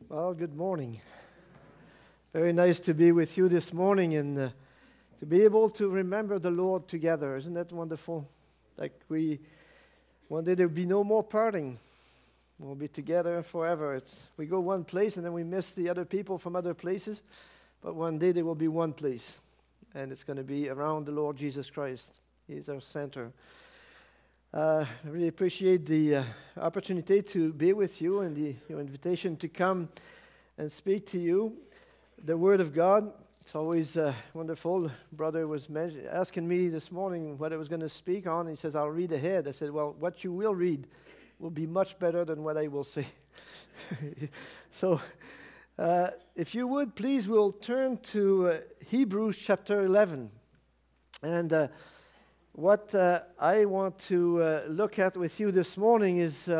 Well, good morning. Very nice to be with you this morning and to be able to remember the Lord together. Isn't that wonderful? One day there'll be no more parting. We'll be together forever. We go one place and then we miss the other people from other places, but one day there will be one place, and it's going to be around the Lord Jesus Christ. He is our center. I really appreciate the opportunity to be with you and your invitation to come and speak to you. The Word of God, it's always wonderful. Brother was asking me this morning what I was going to speak on. He says, I'll read ahead. I said, well, what you will read will be much better than what I will say. So, if you would, please, we'll turn to Hebrews chapter 11. And what I want to look at with you this morning is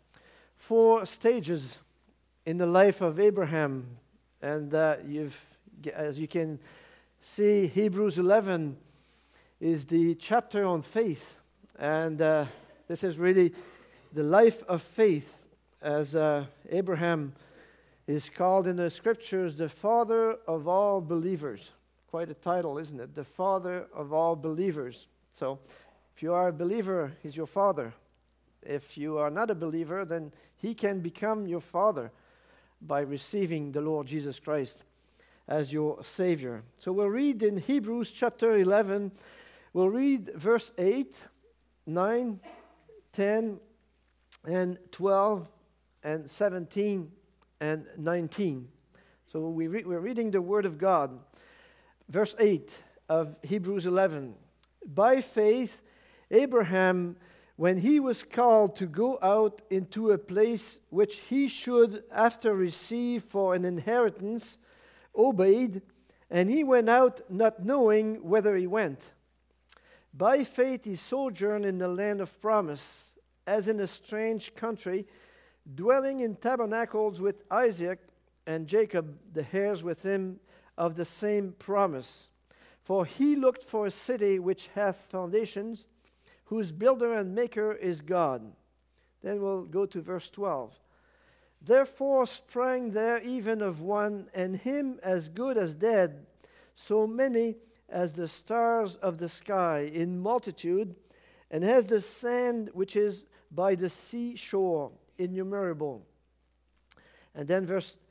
4 stages in the life of Abraham. And as you can see, Hebrews 11 is the chapter on faith. And this is really the life of faith, as Abraham is called in the scriptures the father of all believers. Quite a title, isn't it? The father of all believers. So, if you are a believer, he's your father. If you are not a believer, then he can become your father by receiving the Lord Jesus Christ as your Savior. So we'll read in Hebrews chapter 11, we'll read verse 8, 9, 10, and 12, and 17, and 19. So we're reading the Word of God. Verse 8 of Hebrews 11. By faith, Abraham, when he was called to go out into a place which he should after receive for an inheritance, obeyed, and he went out not knowing whither he went. By faith he sojourned in the land of promise, as in a strange country, dwelling in tabernacles with Isaac and Jacob, the heirs with him of the same promise. For he looked for a city which hath foundations, whose builder and maker is God. Then we'll go to verse 12. Therefore sprang there even of one, and him as good as dead, so many as the stars of the sky in multitude, and as the sand which is by the seashore, innumerable. And then verse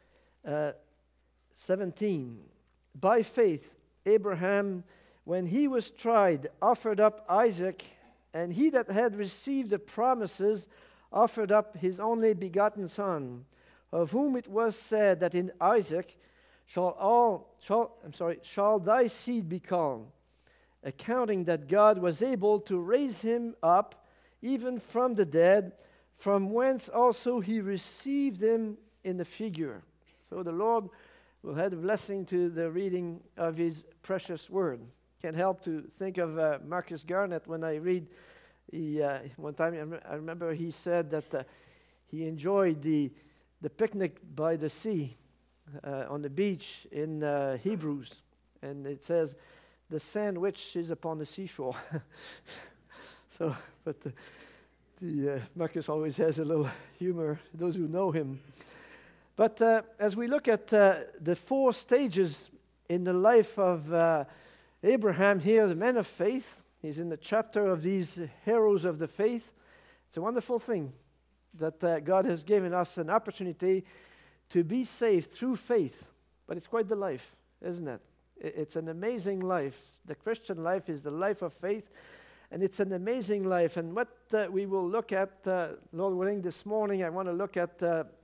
17. By faith, Abraham, when he was tried, offered up Isaac, and he that had received the promises offered up his only begotten son, of whom it was said that in Isaac shall thy seed be called, accounting that God was able to raise him up even from the dead, from whence also he received him in the figure. So the Lord will add a blessing to the reading of his precious word. Can't help to think of Marcus Garnett when I read. One time I remember he said that he enjoyed the picnic by the sea on the beach in Hebrews. And it says, the sand which is upon the seashore. So, but Marcus always has a little humor, those who know him. But as we look at the 4 stages in the life of Abraham here, the man of faith, he's in the chapter of these heroes of the faith. It's a wonderful thing that God has given us an opportunity to be saved through faith. But it's quite the life, isn't it? It's an amazing life. The Christian life is the life of faith, and it's an amazing life. And what we will look at, Lord willing, this morning, I want to look at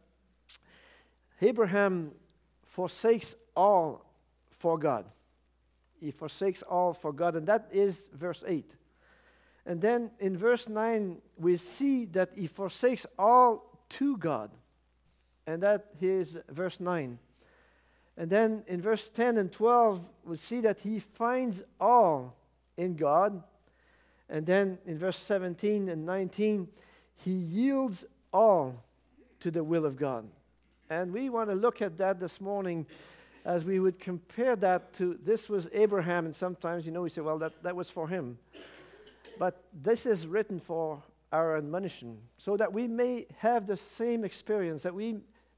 Abraham forsakes all for God. He forsakes all for God, and that is verse 8. And then in verse 9, we see that he forsakes all to God. And that is verse 9. And then in verse 10 and 12, we see that he finds all in God. And then in verse 17 and 19, he yields all to the will of God. And we want to look at that this morning as we would compare that to, this was Abraham, and sometimes, we say, well, that was for him. But this is written for our admonition, so that we may have the same experience, that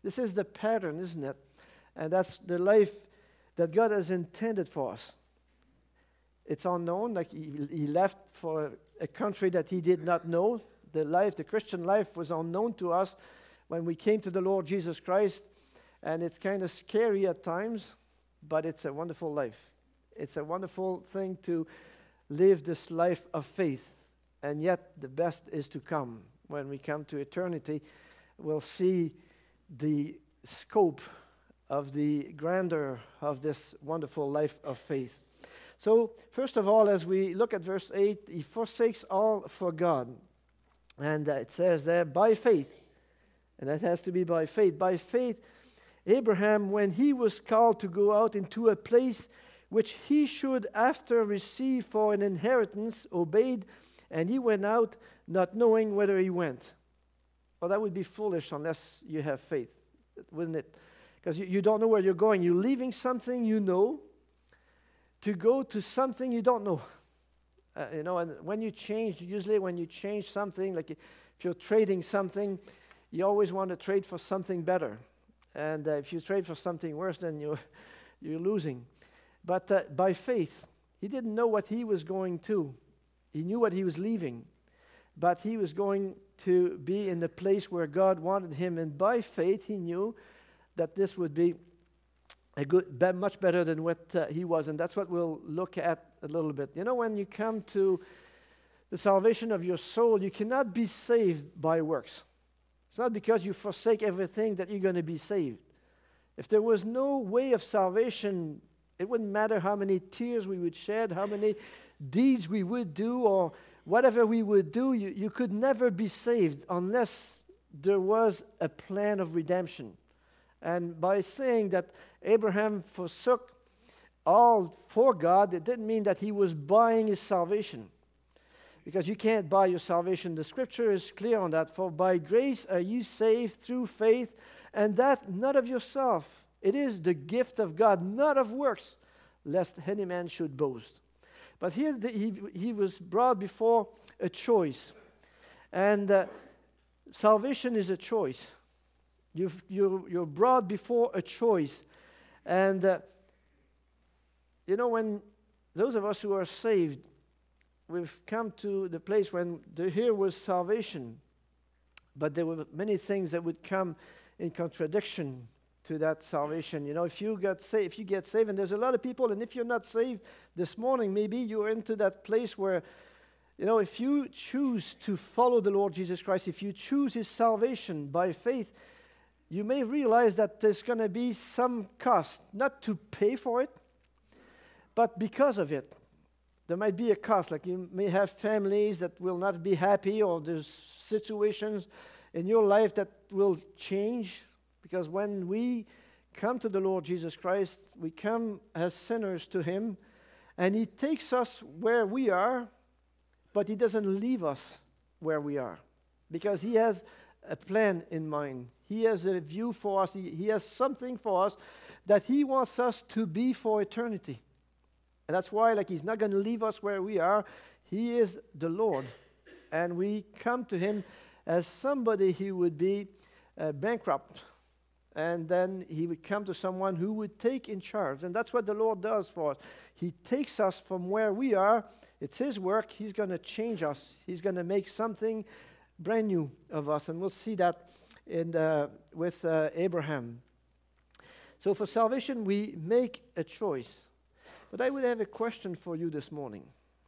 This is the pattern, isn't it? And that's the life that God has intended for us. It's unknown, like he left for a country that he did not know. The Christian life was unknown to us when we came to the Lord Jesus Christ, and it's kind of scary at times, but it's a wonderful life. It's a wonderful thing to live this life of faith, and yet the best is to come. When we come to eternity, we'll see the scope of the grandeur of this wonderful life of faith. So, first of all, as we look at verse 8, he forsakes all for God. And it says there, by faith. And that has to be by faith. By faith, Abraham, when he was called to go out into a place which he should after receive for an inheritance, obeyed, and he went out, not knowing whither he went. Well, that would be foolish unless you have faith, wouldn't it? Because you don't know where you're going. You're leaving something you know to go to something you don't know. And when you change, usually when you change something, like if you're trading something, you always want to trade for something better. And if you trade for something worse, then you're losing. But by faith, he didn't know what he was going to. He knew what he was leaving. But he was going to be in the place where God wanted him. And by faith, he knew that this would be much better than what he was. And that's what we'll look at a little bit. When you come to the salvation of your soul, you cannot be saved by works. It's not because you forsake everything that you're going to be saved. If there was no way of salvation, it wouldn't matter how many tears we would shed, how many deeds we would do, or whatever we would do, you could never be saved unless there was a plan of redemption. And by saying that Abraham forsook all for God, it didn't mean that he was buying his salvation. Because you can't buy your salvation. The scripture is clear on that. For by grace are you saved through faith, and that not of yourself. It is the gift of God, not of works, lest any man should boast. But here he was brought before a choice. And salvation is a choice. You're brought before a choice. And, when those of us who are saved, we've come to the place when here was salvation, but there were many things that would come in contradiction to that salvation. If you get saved, and there's a lot of people, and if you're not saved this morning, maybe you're into that place where, if you choose to follow the Lord Jesus Christ, if you choose his salvation by faith, you may realize that there's going to be some cost, not to pay for it, but because of it. There might be a cost, like you may have families that will not be happy, or there's situations in your life that will change, because when we come to the Lord Jesus Christ, we come as sinners to him, and he takes us where we are, but he doesn't leave us where we are, because he has a plan in mind. He has a view for us. He has something for us that he wants us to be for eternity. And that's why, he's not going to leave us where we are. He is the Lord. And we come to him as somebody who would be bankrupt. And then he would come to someone who would take in charge. And that's what the Lord does for us. He takes us from where we are. It's his work. He's going to change us. He's going to make something brand new of us. And we'll see that with Abraham. So for salvation, we make a choice. But I would have a question for you this morning.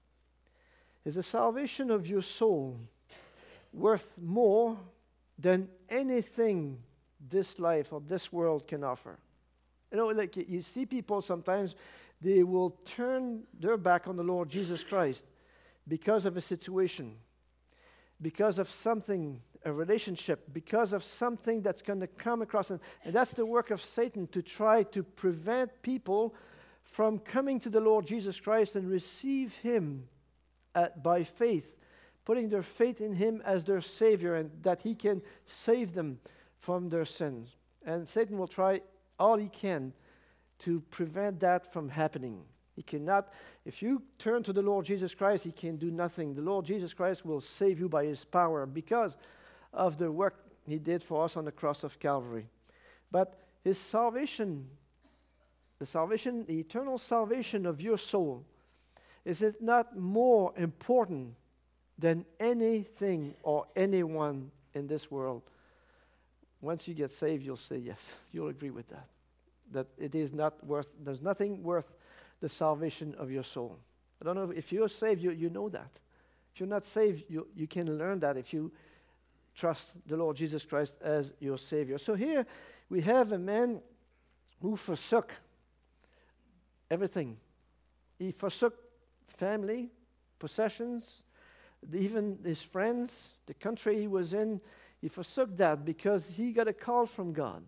Is the salvation of your soul worth more than anything this life or this world can offer? You see people sometimes, they will turn their back on the Lord Jesus Christ because of a situation, because of something, a relationship, because of something that's going to come across. And that's the work of Satan, to try to prevent people from coming to the Lord Jesus Christ and receive him by faith, putting their faith in him as their Savior, and that he can save them from their sins. And Satan will try all he can to prevent that from happening. He cannot, if you turn to the Lord Jesus Christ, he can do nothing. The Lord Jesus Christ will save you by his power because of the work he did for us on the cross of Calvary. But his salvation, the eternal salvation of your soul, is it not more important than anything or anyone in this world? Once you get saved, you'll say yes. You'll agree with that. That it is not worth, there's nothing worth the salvation of your soul. I don't know if you're saved, you know that. If you're not saved, you can learn that if you trust the Lord Jesus Christ as your Savior. So here we have a man who forsook everything. He forsook family, possessions, even his friends, the country he was in. He forsook that because he got a call from God.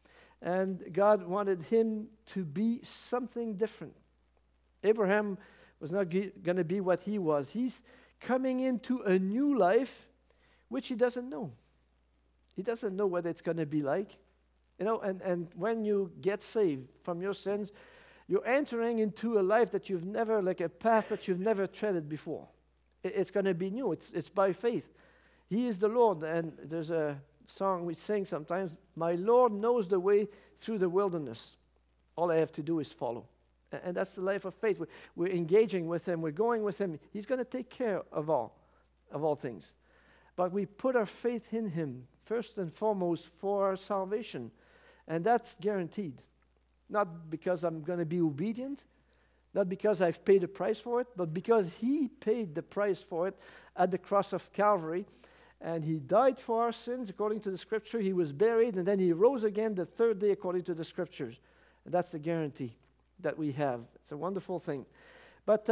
And God wanted him to be something different. Abraham was not going to be what he was. He's coming into a new life which he doesn't know. He doesn't know what it's going to be like. You know, and when you get saved from your sins, you're entering into a life that you've never, like a path that you've never treaded before. It's going to be new. It's by faith. He is the Lord. And there's a song we sing sometimes, my Lord knows the way through the wilderness. All I have to do is follow. And that's the life of faith. We're engaging with him. We're going with him. He's going to take care of all things. But we put our faith in him first and foremost for our salvation. And that's guaranteed. Not because I'm going to be obedient, not because I've paid a price for it, but because he paid the price for it at the cross of Calvary. And he died for our sins according to the Scripture. He was buried, and then he rose again the third day according to the Scriptures. And that's the guarantee that we have. It's a wonderful thing. But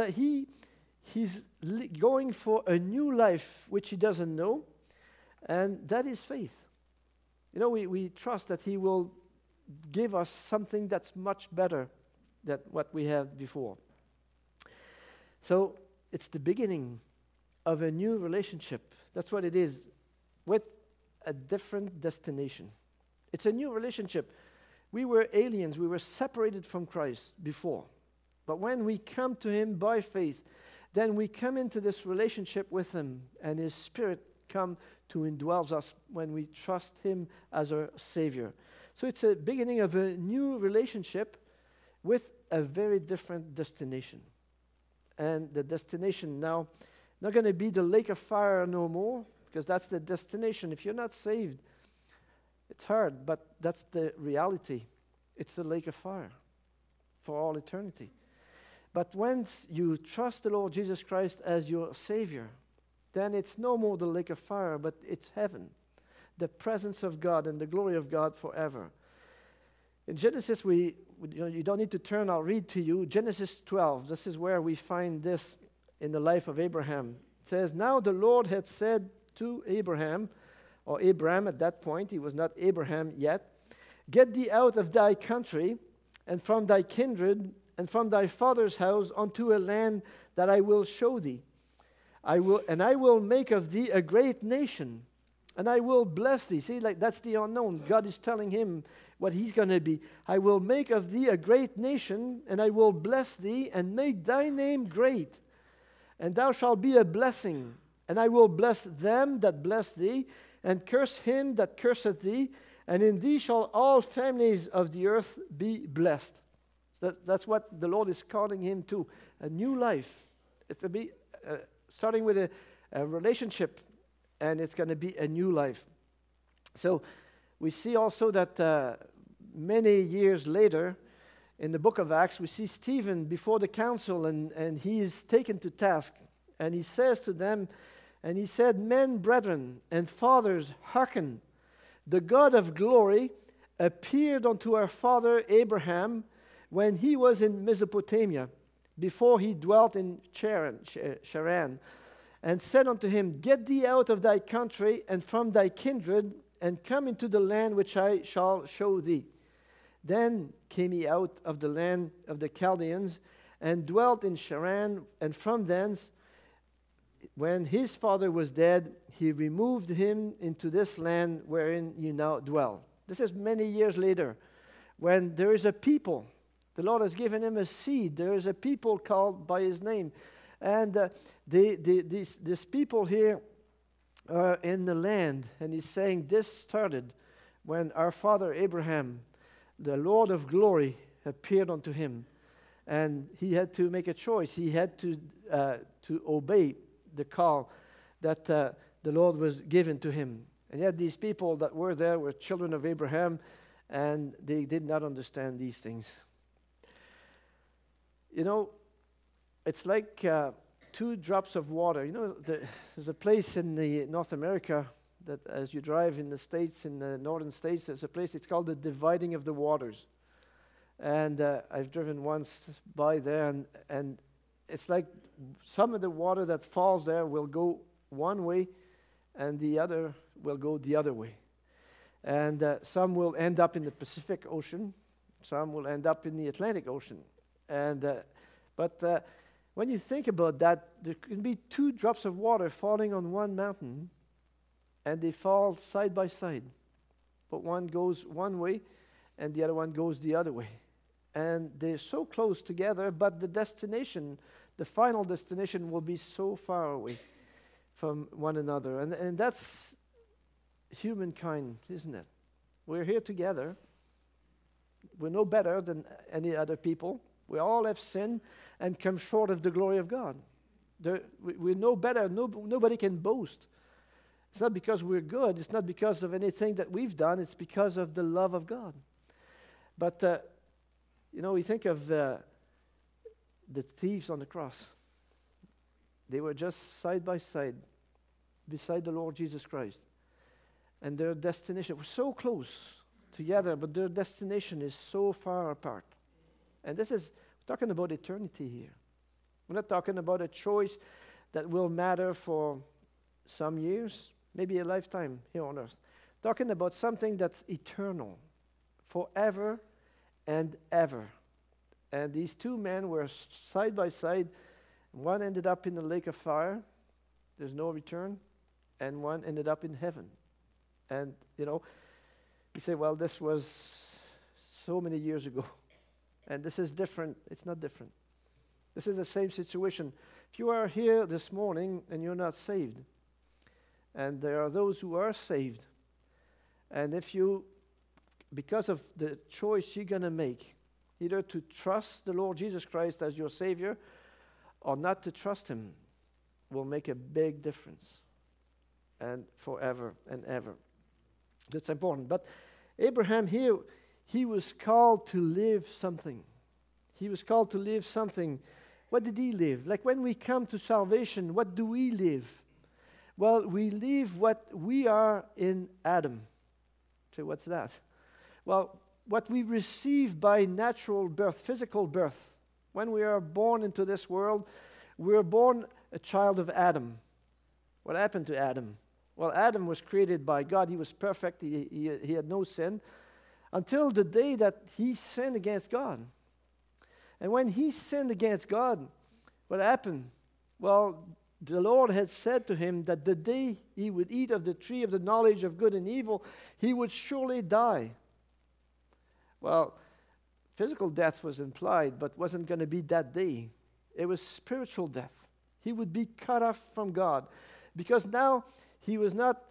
he's going for a new life which he doesn't know, and that is faith. You know, we trust that he will give us something that's much better than what we had before. So it's the beginning of a new relationship. That's what it is, with a different destination. It's a new relationship. We were aliens. We were separated from Christ before. But when we come to him by faith, then we come into this relationship with him, and his Spirit come to indwells us when we trust him as our Savior. So it's a beginning of a new relationship with a very different destination. And the destination now, not going to be the lake of fire no more, because that's the destination. If you're not saved, it's hard, but that's the reality. It's the lake of fire for all eternity. But once you trust the Lord Jesus Christ as your Savior, then it's no more the lake of fire, but it's heaven, the presence of God and the glory of God forever. In Genesis, you don't need to turn, I'll read to you. Genesis 12, this is where we find this in the life of Abraham. It says, now the Lord had said to Abraham, or Abram at that point, he was not Abraham yet, get thee out of thy country and from thy kindred and from thy father's house unto a land that I will show thee. I will make of thee a great nation, and I will bless thee. See, like that's the unknown. God is telling him what he's going to be. I will make of thee a great nation, and I will bless thee, and make thy name great. And thou shalt be a blessing, and I will bless them that bless thee, and curse him that curseth thee, and in thee shall all families of the earth be blessed. So that's what the Lord is calling him to, a new life. It's to be starting with a relationship, and it's going to be a new life. So we see also that many years later, in the book of Acts, we see Stephen before the council, and he is taken to task. And he says to them, and he said, men, brethren, and fathers, hearken. The God of glory appeared unto our father Abraham when he was in Mesopotamia, before he dwelt in Charan, and said unto him, get thee out of thy country and from thy kindred, and come into the land which I shall show thee. Then came he out of the land of the Chaldeans, and dwelt in Charan, and from thence, when his father was dead, he removed him into this land wherein you now dwell. This is many years later, when there is a people. The Lord has given him a seed. There is a people called by his name. And these people here are in the land. And he's saying this started when our father Abraham, the Lord of glory, appeared unto him, and he had to make a choice. He had to obey the call that the Lord was given to him. And yet these people that were there were children of Abraham, and they did not understand these things. You know, it's like 2 drops of water. You know, there's a place in the North America that as you drive in the States, in the northern states, there's a place, it's called the dividing of the waters. And I've driven once by there, and it's like some of the water that falls there will go one way, and the other will go the other way. And some will end up in the Pacific Ocean, some will end up in the Atlantic Ocean. And but when you think about that, there can be 2 drops of water falling on one mountain, and they fall side by side. But one goes one way, and the other one goes the other way. And they're so close together, but the destination, the final destination, will be so far away from one another. And that's humankind, isn't it? We're here together. We're no better than any other people. We all have sinned and come short of the glory of God. We're no better. Nobody can boast. It's not because we're good. It's not because of anything that we've done. It's because of the love of God. But, we think of the thieves on the cross. They were just side by side beside the Lord Jesus Christ. And their destination was so close together, but their destination is so far apart. And this is talking about eternity here. We're not talking about a choice that will matter for some years, maybe a lifetime here on earth. Talking about something that's eternal, forever and ever. And these 2 men were side by side. One ended up in the lake of fire. There's no return. And one ended up in heaven. And, you say, well, this was so many years ago. And this is different. It's not different. This is the same situation. If you are here this morning and you're not saved, and there are those who are saved, and if you, because of the choice you're going to make, either to trust the Lord Jesus Christ as your Savior or not to trust Him, will make a big difference, and forever and ever. That's important. But Abraham here, he was called to live something. He was called to live something. What did he live? Like when we come to salvation, what do we live? Well, we live what we are in Adam. So what's that? Well, what we receive by natural birth, physical birth. When we are born into this world, we're born a child of Adam. What happened to Adam? Well, Adam was created by God. He was perfect. He had no sin until the day that he sinned against God. And when he sinned against God, what happened? Well, the Lord had said to him that the day he would eat of the tree of the knowledge of good and evil, he would surely die. Well, physical death was implied, but wasn't going to be that day. It was spiritual death. He would be cut off from God because now he was not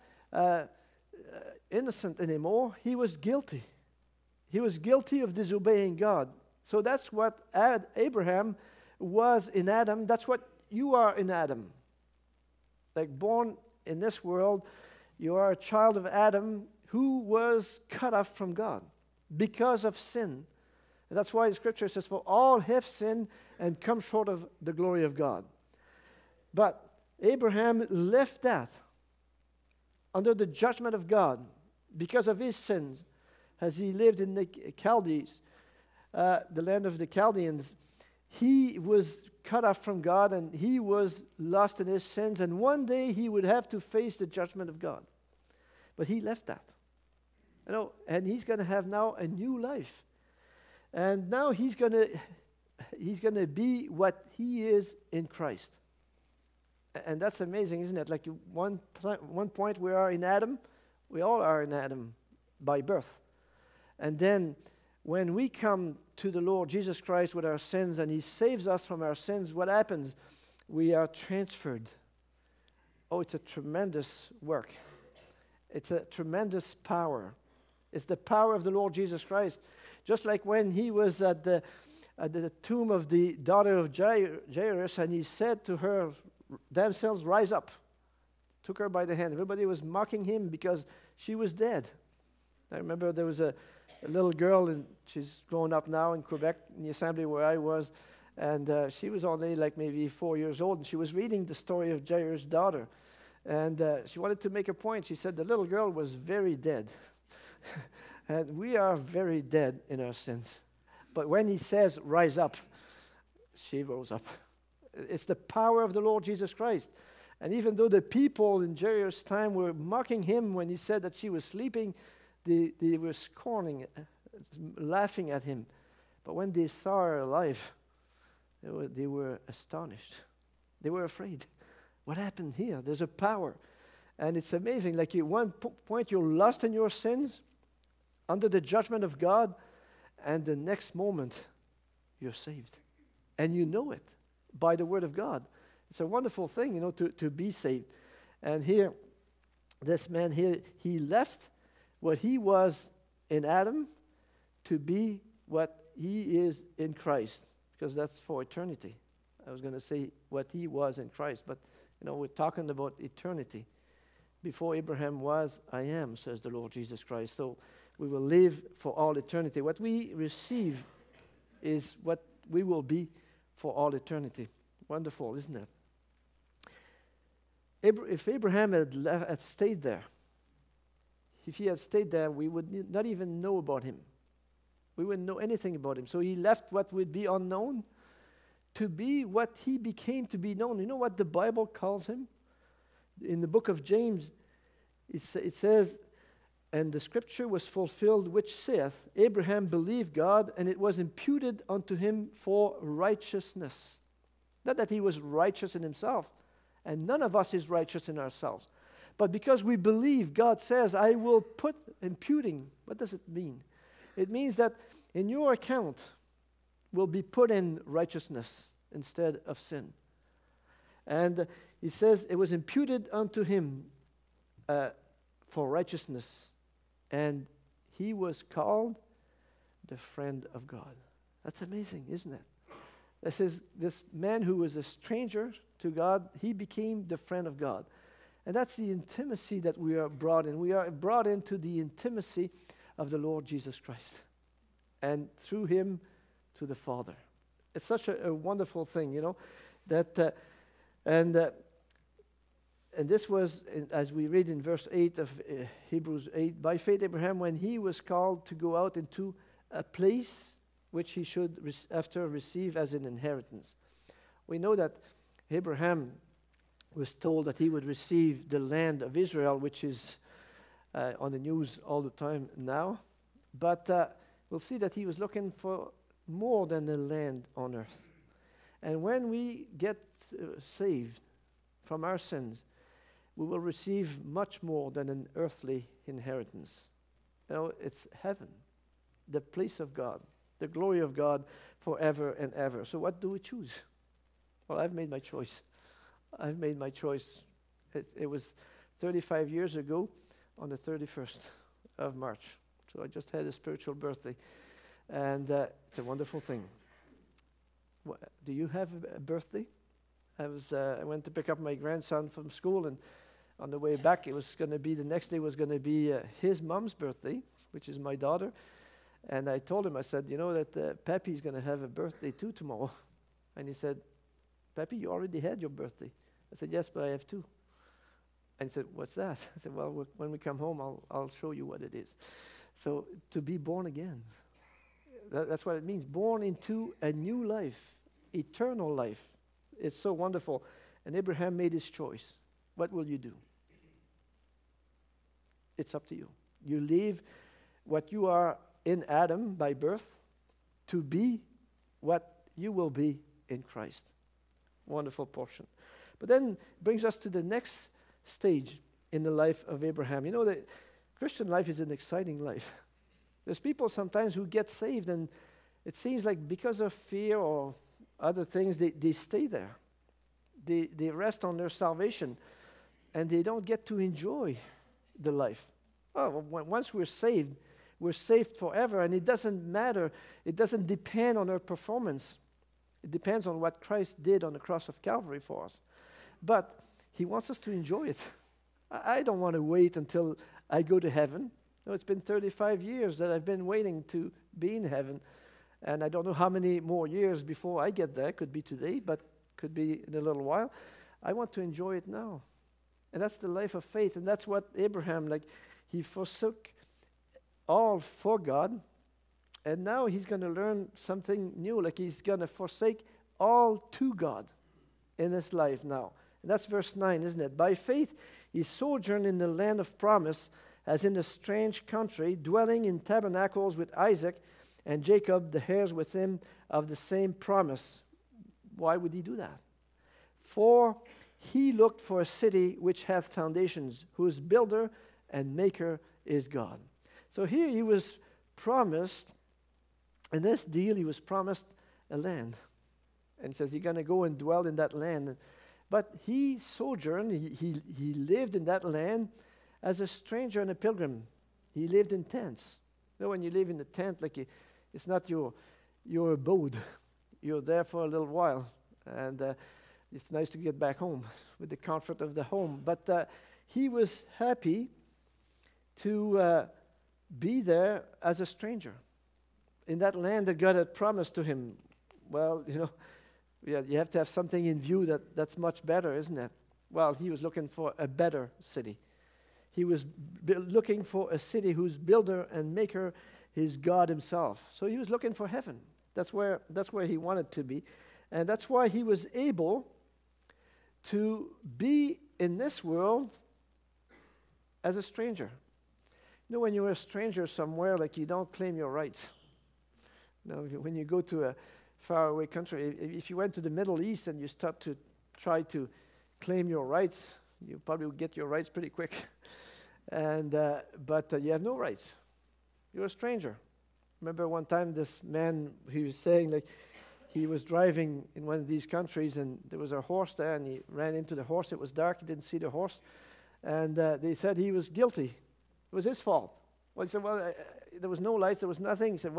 innocent anymore. He was guilty. He was guilty of disobeying God. So that's what Abraham was in Adam. That's what you are in Adam. Like born in this world, you are a child of Adam who was cut off from God because of sin. And that's why the scripture says, for all have sinned and come short of the glory of God. But Abraham left that under the judgment of God because of his sins as he lived in the Chaldees, the land of the Chaldeans. He was cut off from God and he was lost in his sins, and one day he would have to face the judgment of God. But he left that. And he's going to have now a new life. And now he's going to be what he is in Christ. And that's amazing, isn't it? Like one point we are in Adam, we all are in Adam by birth. And then when we come to the Lord Jesus Christ with our sins and he saves us from our sins, what happens? We are transferred. Oh, it's a tremendous work. It's a tremendous power. It's the power of the Lord Jesus Christ. Just like when he was at the tomb of the daughter of Jairus, and he said to her, "Themselves, rise up." Took her by the hand. Everybody was mocking him because she was dead. I remember there was a little girl, and she's grown up now in Quebec, in the assembly where I was, and she was only like maybe 4 years old, and she was reading the story of Jairus' daughter, and she wanted to make a point. She said the little girl was very dead, and we are very dead in our sins. But when he says, "Rise up," she rose up. It's the power of the Lord Jesus Christ. And even though the people in Jairus' time were mocking him when he said that she was sleeping, they were scorning, laughing at him. But when they saw her alive, they were astonished. They were afraid. What happened here? There's a power. And it's amazing. Like at one point you're lost in your sins, under the judgment of God, and the next moment you're saved. And you know it by the word of God. It's a wonderful thing, to be saved. And here, this man here, he left what he was in Adam to be what he is in Christ, because that's for eternity. I was going to say what he was in Christ, but we're talking about eternity. Before Abraham was, I am, says the Lord Jesus Christ. So we will live for all eternity. What we receive is what we will be for all eternity. Wonderful, isn't it? If Abraham had stayed there, if he had stayed there, we would not even know about him. We wouldn't know anything about him. So he left what would be unknown to be what he became to be known. You know what the Bible calls him? In the book of James, it says, "And the scripture was fulfilled, which saith, Abraham believed God, and it was imputed unto him for righteousness." Not that he was righteous in himself, and none of us is righteous in ourselves. But because we believe, God says, "I will put," imputing. What does it mean? It means that in your account will be put in righteousness instead of sin. And he says it was imputed unto him for righteousness. And he was called the friend of God. That's amazing, isn't it? This is this man who was a stranger to God, he became the friend of God. And that's the intimacy that we are brought in. We are brought into the intimacy of the Lord Jesus Christ. And through him to the Father. It's such a wonderful thing, that and this was, as we read in verse 8 of Hebrews 8, "By faith Abraham, when he was called to go out into a place which he should after receive as an inheritance." We know that Abraham was told that he would receive the land of Israel, which is on the news all the time now. But we'll see that he was looking for more than the land on earth. And when we get saved from our sins, we will receive much more than an earthly inheritance. It's heaven, the place of God, the glory of God forever and ever. So what do we choose? Well, I've made my choice. I've made my choice. It was 35 years ago on the 31st of March. So I just had a spiritual birthday. And it's a wonderful thing. Do you have a birthday? I went to pick up my grandson from school, and on the way back, the next day was going to be his mom's birthday, which is my daughter. And I told him, I said, that Pappy's going to have a birthday too tomorrow. And he said, "Pappy, you already had your birthday." I said, "Yes, but I have two." And he said, "What's that?" I said, "Well, when we come home, I'll show you what it is." So to be born again, that's what it means. Born into a new life, eternal life. It's so wonderful. And Abraham made his choice. What will you do? It's up to you. You leave what you are in Adam by birth to be what you will be in Christ. Wonderful portion. But then brings us to the next stage in the life of Abraham. The Christian life is an exciting life. There's people sometimes who get saved, and it seems like because of fear or other things, they stay there. They rest on their salvation, and they don't get to enjoy the life. Once we're saved, we're saved forever, and it doesn't matter. It doesn't depend on our performance. It depends on what Christ did on the cross of Calvary for us. But he wants us to enjoy it. I don't want to wait until I go to heaven. No, it's been 35 years that I've been waiting to be in heaven. And I don't know how many more years before I get there. Could be today, but could be in a little while. I want to enjoy it now. And that's the life of faith. And that's what Abraham, he forsook all for God. And now he's going to learn something new. He's going to forsake all to God in his life now. And that's verse 9, isn't it? By faith, he sojourned in the land of promise, as in a strange country, dwelling in tabernacles with Isaac and Jacob, the heirs with him of the same promise. Why would he do that? For he looked for a city which hath foundations, whose builder and maker is God. So here he was promised, in this deal he was promised a land. And says, you're going to go and dwell in that land. But he sojourned, he lived in that land as a stranger and a pilgrim. He lived in tents. You know, when you live in a tent, it's not your abode. You're there for a little while. And it's nice to get back home with the comfort of the home. But he was happy to be there as a stranger in that land that God had promised to him. Well, you have to have something in view that's much better, isn't it? Well, he was looking for a better city. He was looking for a city whose builder and maker is God himself. So he was looking for heaven. That's where he wanted to be. And that's why he was able to be in this world as a stranger. When you're a stranger somewhere, you don't claim your rights. When you go to a faraway country, if you went to the Middle East and you start to try to claim your rights, you probably will get your rights pretty quick. But you have no rights. You're a stranger. Remember one time this man, he was saying he was driving in one of these countries and there was a horse there and he ran into the horse. It was dark. He didn't see the horse. And they said he was guilty. It was his fault. Well, he said, there was no lights. There was nothing. He said,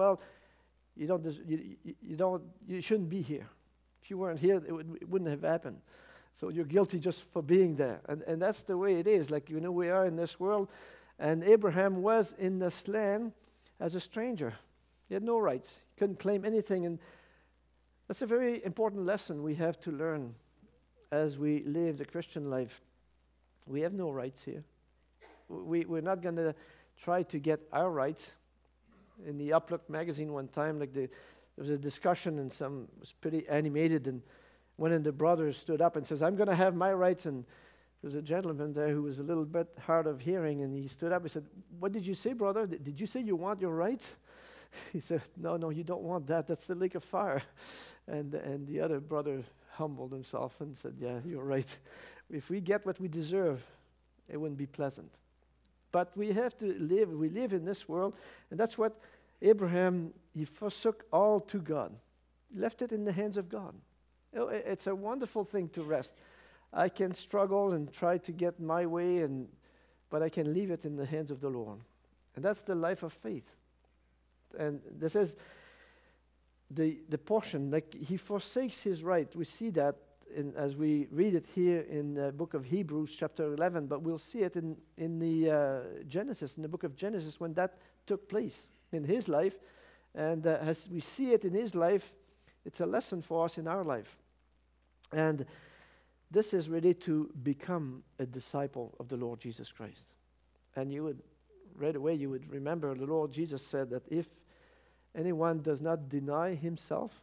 you shouldn't be here. If you weren't here, it wouldn't have happened. So you're guilty just for being there. And that's the way it is. We are in this world. And Abraham was in this land as a stranger. He had no rights. He couldn't claim anything. And that's a very important lesson we have to learn as we live the Christian life. We have no rights here. We're not going to try to get our rights. In the Uplook magazine one time, there was a discussion and it was pretty animated, and one of the brothers stood up and says, I'm going to have my rights. And there was a gentleman there who was a little bit hard of hearing, and he stood up and said, what did you say, brother? Did you say you want your rights? He said, no, you don't want that. That's the lake of fire. And the other brother humbled himself and said, yeah, you're right. If we get what we deserve, it wouldn't be pleasant. But we have to live. We live in this world, and that's what Abraham, he forsook all to God. He left it in the hands of God. It's a wonderful thing to rest. I can struggle and try to get my way, but I can leave it in the hands of the Lord. And that's the life of faith. And this is the portion, he forsakes his right. We see that as we read it here in the book of Hebrews, chapter 11, but we'll see it in the Genesis, in the book of Genesis, when that took place in his life. And as we see it in his life, it's a lesson for us in our life. And this is really to become a disciple of the Lord Jesus Christ. And right away, you would remember the Lord Jesus said that if anyone does not deny himself,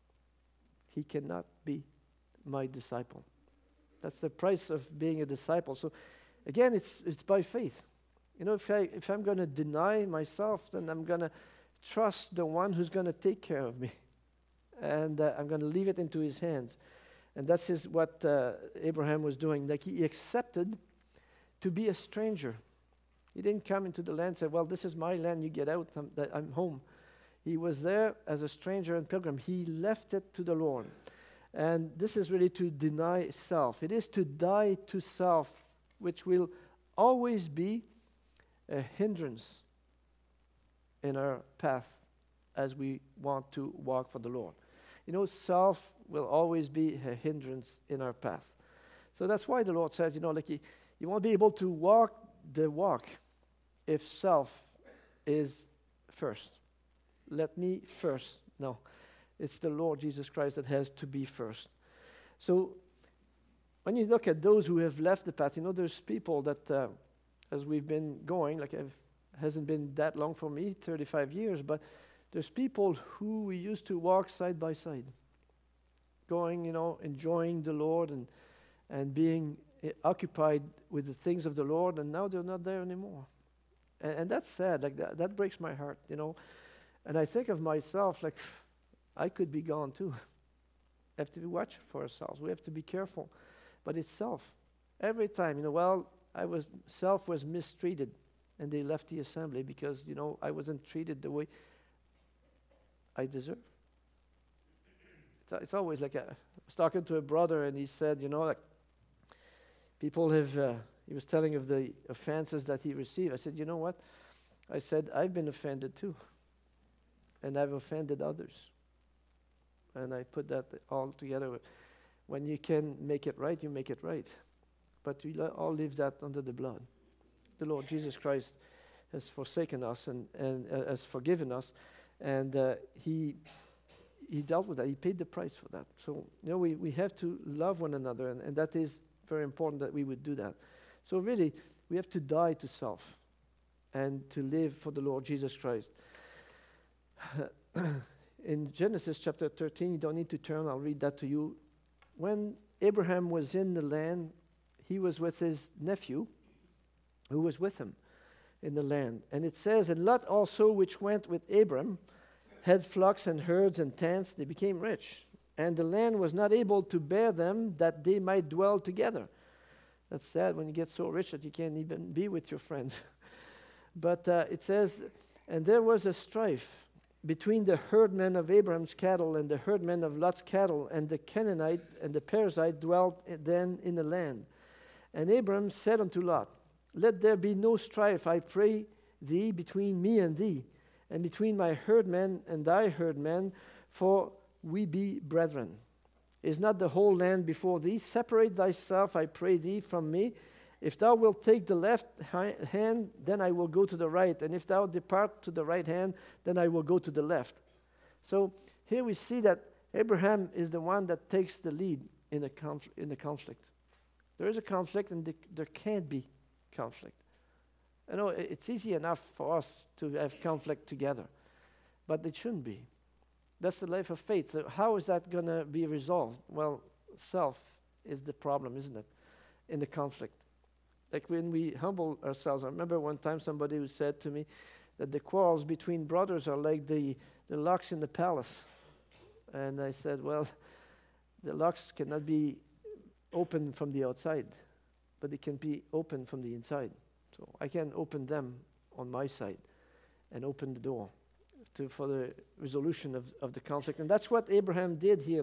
he cannot be my disciple. That's the price of being a disciple. So again, it's by faith. If I'm going to deny myself, then I'm going to trust the one who's going to take care of me. And I'm going to leave it into his hands. And that's what Abraham was doing. He accepted to be a stranger. He didn't come into the land and say, well, this is my land, you get out, I'm home. He was there as a stranger and pilgrim. He left it to the Lord. And this is really to deny self. It is to die to self, which will always be a hindrance in our path as we want to walk for the Lord. You know, self will always be a hindrance in our path. So that's why the Lord says, you won't be able to walk the walk if self is first. Let me first. No, it's the Lord Jesus Christ that has to be first. So when you look at those who have left the path, there's people that, as we've been going, hasn't been that long for me, 35 years, but there's people who we used to walk side by side, going, enjoying the Lord and being occupied with the things of the Lord, and now they're not there anymore. And that's sad. That breaks my heart, And I think of myself, I could be gone too. We have to watch for ourselves. We have to be careful. But it's self. Every time, self was mistreated, and they left the assembly because, I wasn't treated the way I deserve. It's always I was talking to a brother, and he said, people have, he was telling of the offenses that he received. I said, you know what? I said, I've been offended too. And I've offended others. And I put that all together. When you can make it right, you make it right. But we all leave that under the blood. The Lord Jesus Christ has forsaken us and has forgiven us. And he dealt with that. He paid the price for that. So, we have to love one another. And that is very important that we would do that. So really, we have to die to self and to live for the Lord Jesus Christ. In Genesis chapter 13, you don't need to turn, I'll read that to you. When Abraham was in the land, he was with his nephew, who was with him in the land. And it says, and Lot also, which went with Abram, had flocks and herds and tents. They became rich. And the land was not able to bear them, that they might dwell together. That's sad when you get so rich that you can't even be with your friends. But it says, and there was a strife between the herdmen of Abraham's cattle and the herdmen of Lot's cattle, and the Canaanite and the Perizzite dwelt then in the land. And Abram said unto Lot, let there be no strife, I pray thee, between me and thee, and between my herdmen and thy herdmen, for we be brethren. Is not the whole land before thee? Separate thyself, I pray thee, from me. If thou wilt take the left hand, then I will go to the right. And if thou depart to the right hand, then I will go to the left. So here we see that Abraham is the one that takes the lead in the conflict. There is a conflict, and there can't be conflict. I know it's easy enough for us to have conflict together, but it shouldn't be. That's the life of faith. So how is that going to be resolved? Well, self is the problem, isn't it, in the conflict? Like when we humble ourselves. I remember one time somebody who said to me that the quarrels between brothers are like the locks in the palace. And I said, well, the locks cannot be open from the outside, but they can be open from the inside. So I can open them on my side and open the door for the resolution of the conflict. And that's what Abraham did here.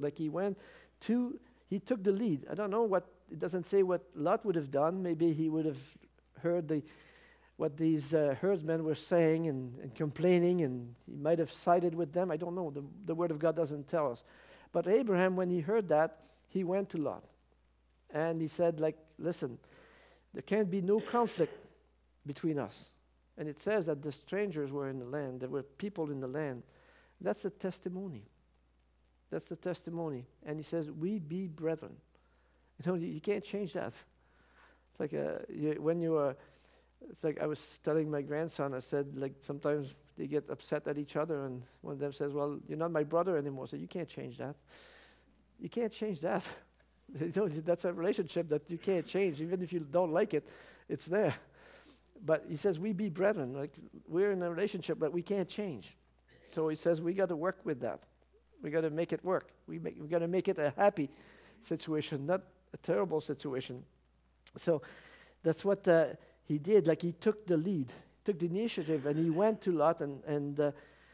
He took the lead. I don't know it doesn't say what Lot would have done. Maybe he would have heard what these herdsmen were saying and complaining, and he might have sided with them. I don't know. The Word of God doesn't tell us. But Abraham, when he heard that, he went to Lot. And he said, listen, there can't be no conflict between us. And it says that the strangers were in the land. There were people in the land. That's a testimony. That's the testimony. And he says, we be brethren. You can't change that. It's like it's like I was telling my grandson, I said, sometimes they get upset at each other, and one of them says, well, you're not my brother anymore. So you can't change that. You can't change that. That's a relationship that you can't change. Even if you don't like it, it's there. But he says, we be brethren. We're in a relationship that we can't change. So he says, we got to work with that. We got to make it work. We got to make it a happy situation, not a terrible situation. So that's what he did. He took the lead, took the initiative, and he went to Lot and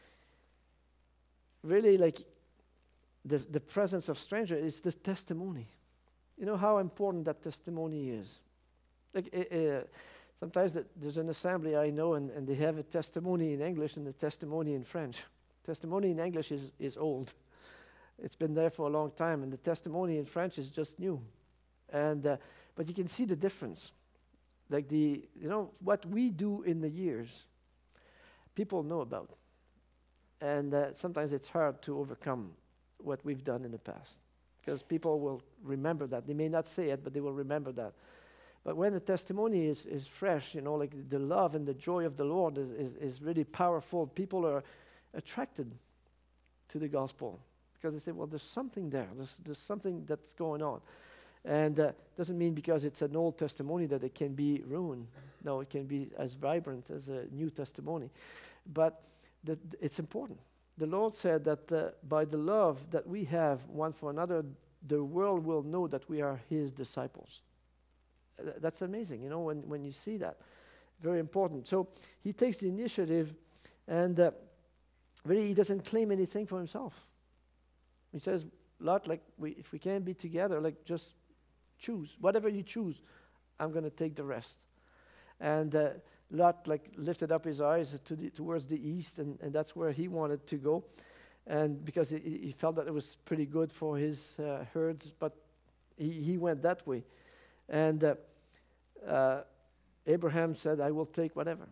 really the presence of stranger is the testimony. You know how important that testimony is. Sometimes there's an assembly I know, and they have a testimony in English and a testimony in French. Testimony in English is old. It's been there for a long time, and the testimony in French is just new. And but you can see the difference. Like what we do in the years, people know about. And sometimes it's hard to overcome what we've done in the past, because people will remember that. They may not say it, but they will remember that. But when the testimony is fresh, like the love and the joy of the Lord is really powerful, people are attracted to the gospel, because they say, well, there's something there. There's something that's going on. And doesn't mean because it's an old testimony that it can be ruined. No, it can be as vibrant as a new testimony. But it's important. The Lord said that by the love that we have one for another, the world will know that we are His disciples. That's amazing, when you see that. Very important. So He takes the initiative, and really He doesn't claim anything for Himself. He says, Lot, if we can't be together, just choose. Whatever you choose, I'm going to take the rest. And Lot lifted up his eyes towards the east, and that's where he wanted to go. And because he felt that it was pretty good for his herds, but he went that way. And Abraham said, I will take whatever.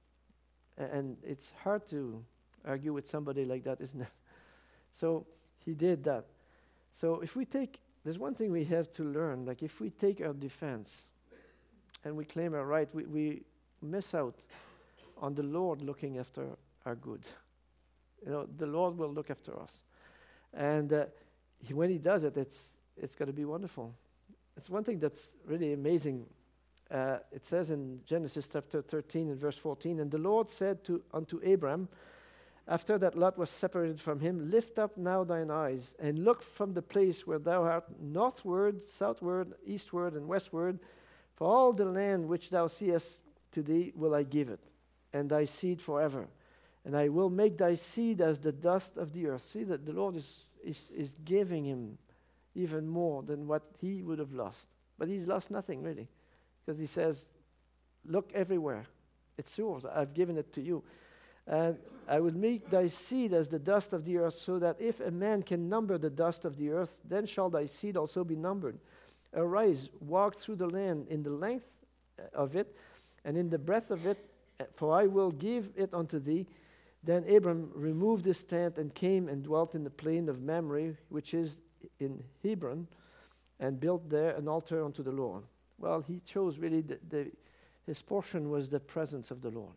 And it's hard to argue with somebody like that, isn't it? So he did that. So there's one thing we have to learn, if we take our defense and we claim our right, we miss out on the Lord looking after our good. The Lord will look after us. And when He does it, it's going to be wonderful. It's one thing that's really amazing. It says in Genesis chapter 13 and verse 14, and the Lord said unto Abram, after that Lot was separated from him, lift up now thine eyes, and look from the place where thou art northward, southward, eastward, and westward, for all the land which thou seest to thee will I give it, and thy seed forever. And I will make thy seed as the dust of the earth. See that the Lord is giving him even more than what he would have lost. But he's lost nothing, really, because He says, look everywhere. It's yours. I've given it to you. And I will make thy seed as the dust of the earth, so that if a man can number the dust of the earth, then shall thy seed also be numbered. Arise, walk through the land in the length of it, and in the breadth of it, for I will give it unto thee. Then Abram removed his tent and came and dwelt in the plain of Mamre, which is in Hebron, and built there an altar unto the Lord. Well, he chose really, his portion was the presence of the Lord.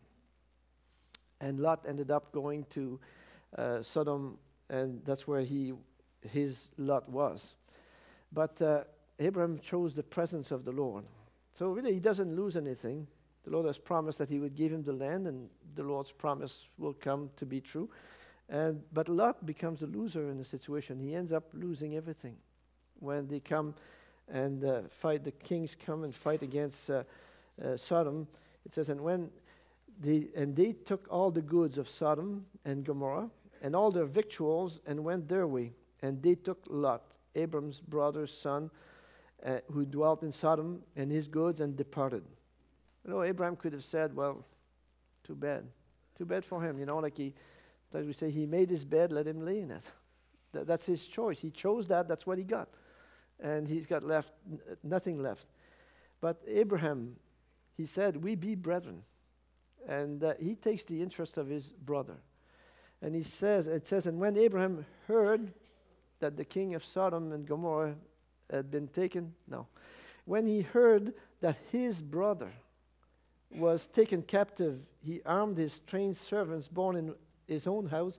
And Lot ended up going to Sodom, and that's where his lot was. But Abram chose the presence of the Lord. So really, he doesn't lose anything. The Lord has promised that He would give him the land, and the Lord's promise will come to be true. But Lot becomes a loser in the situation. He ends up losing everything. When they come and fight, the kings come and fight against Sodom, it says, and they took all the goods of Sodom and Gomorrah, and all their victuals, and went their way. And they took Lot, Abram's brother's son, who dwelt in Sodom, and his goods, and departed. Abraham could have said, well, too bad. Too bad for him. As we say, he made his bed, let him lay in it. That's his choice. He chose that. That's what he got. And he's got nothing left. But Abraham, he said, we be brethren. And he takes the interest of his brother. And it says, and when Abraham heard that the king of Sodom and Gomorrah had been taken, when he heard that his brother was taken captive, he armed his trained servants born in his own house,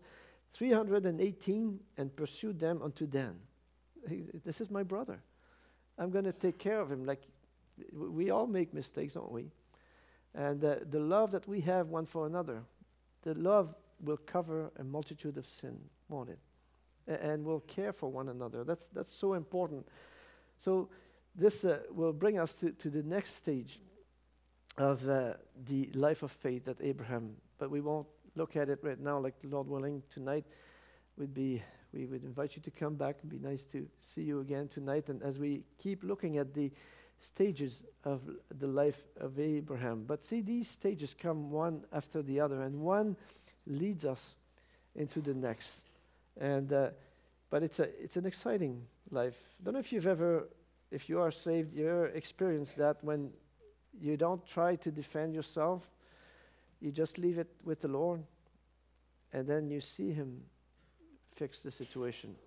318, and pursued them unto Dan. This is my brother. I'm going to take care of him. We all make mistakes, don't we? And the love that we have one for another, the love will cover a multitude of sin, won't it? And will care for one another. That's so important. So this will bring us to the next stage of the life of faith that Abraham, but we won't look at it right now. Like the Lord willing, tonight we would invite you to come back. It'd be nice to see you again tonight. And as we keep looking at the stages of the life of Abraham. But see, these stages come one after the other, and one leads us into the next. And but it's an exciting life. Don't know if you've ever, if you are saved, you ever experienced that when you don't try to defend yourself, you just leave it with the Lord, and then you see Him fix the situation.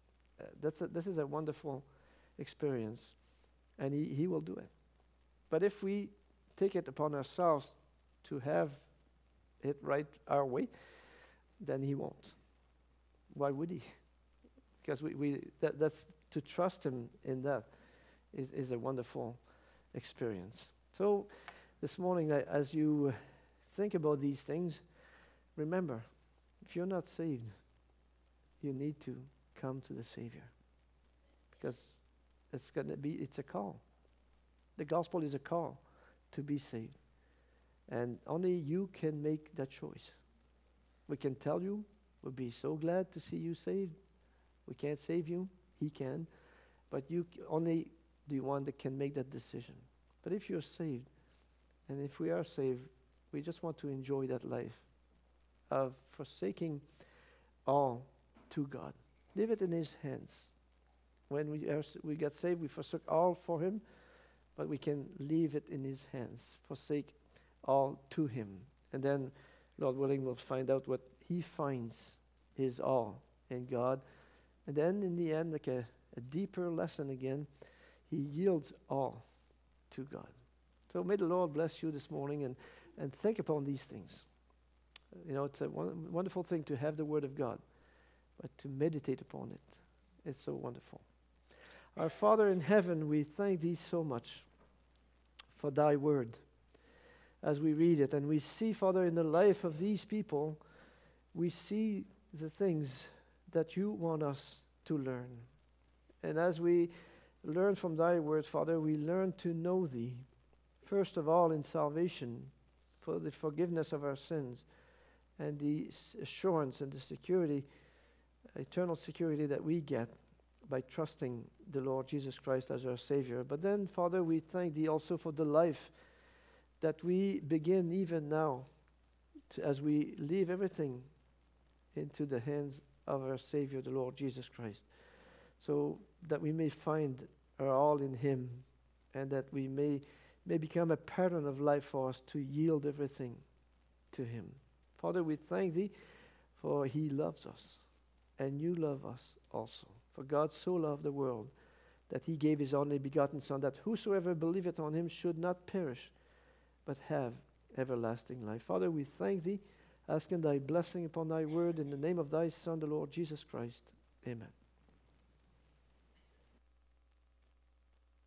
This is a wonderful experience, and He will do it. But if we take it upon ourselves to have it right our way, then He won't. Why would He? Because that's to trust Him in that is a wonderful experience. So this morning, as you think about these things, remember, if you're not saved, you need to come to the Savior, because it's a call. The gospel is a call to be saved, and only you can make that choice. We can tell you, we'll be so glad to see you saved. We can't save you, He can, but you only the one that can make that decision. But if you're saved, and if we are saved, we just want to enjoy that life of forsaking all to God. Leave it in His hands. When we get saved, we forsake all for Him, but we can leave it in His hands, forsake all to Him. And then, Lord willing, we'll find out what He finds His all in God. And then in the end, like a deeper lesson again, He yields all to God. So may the Lord bless you this morning, and think upon these things. You know, it's a wonderful thing to have the Word of God, but to meditate upon it, it's so wonderful. Our Father in heaven, we thank Thee so much for Thy Word as we read it. And we see, Father, in the life of these people, we see the things that You want us to learn. And as we learn from Thy Word, Father, we learn to know Thee, first of all in salvation, for the forgiveness of our sins, and the assurance and the security, eternal security that we get by trusting the Lord Jesus Christ as our Savior. But then, Father, we thank Thee also for the life that we begin even now, as we leave everything into the hands of our Savior, the Lord Jesus Christ, so that we may find our all in Him, and that we may become a pattern of life for us to yield everything to Him. Father, we thank Thee, for He loves us, and You love us also. For God so loved the world that He gave His only begotten Son, that whosoever believeth on Him should not perish, but have everlasting life. Father, we thank Thee, asking Thy blessing upon Thy Word, in the name of Thy Son, the Lord Jesus Christ. Amen.